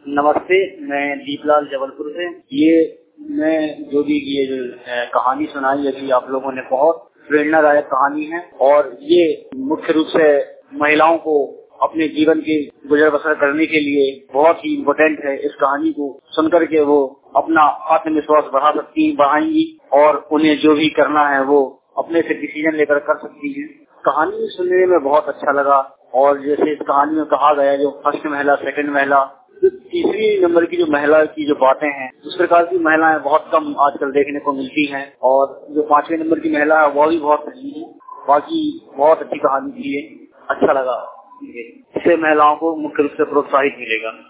नमस्ते, मैं दीपलाल जबलपुर से। मैं जो कहानी सुनाई अभी आप लोगों ने, बहुत प्रेरणादायक कहानी है और ये मुख्य रूप से महिलाओं को अपने जीवन की गुजर बसर करने के लिए बहुत ही इम्पोर्टेंट है। इस कहानी को सुनकर के वो अपना आत्मविश्वास बढ़ाएंगी और उन्हें जो भी करना है वो अपने से डिसीजन लेकर कर सकती हैं। कहानी सुनने में बहुत अच्छा लगा और जैसे इस कहानी में कहा गया, जो फर्स्ट महिला, सेकंड महिला, जो तीसरी नंबर की जो महिला की जो बातें हैं, उस प्रकार की महिलाएं बहुत कम आजकल देखने को मिलती हैं और जो 5वें नंबर की महिला है वो भी बहुत सही है। बाकी बहुत अच्छी कहानी थी, अच्छा लगा। इससे महिलाओं को मुख्य रूप से प्रोत्साहित मिलेगा।